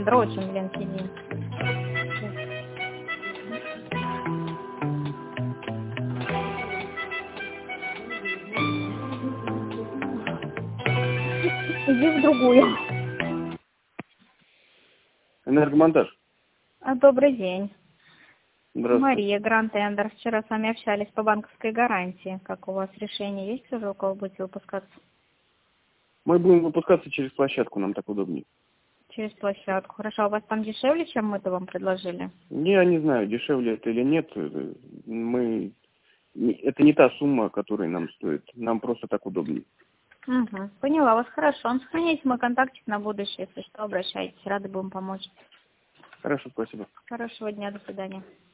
дрочим, блин, сидим. Иди в другую. Энергомонтаж. Добрый день. Здравствуйте. Мария, Гранд Тендер. Вчера с вами общались по банковской гарантии. Как у вас решение есть уже, у кого будете выпускаться? Мы будем выпускаться через площадку, нам так удобнее. Через площадку. Хорошо, а у вас там дешевле, чем мы-то вам предложили? Я не знаю, дешевле это или нет. Это не та сумма, которая нам стоит. Нам просто так удобнее. Угу. Поняла вас, хорошо. Сохраняйте мой контактик на будущее, если что, обращайтесь. Рады будем помочь. Хорошо, спасибо. Хорошего дня, до свидания.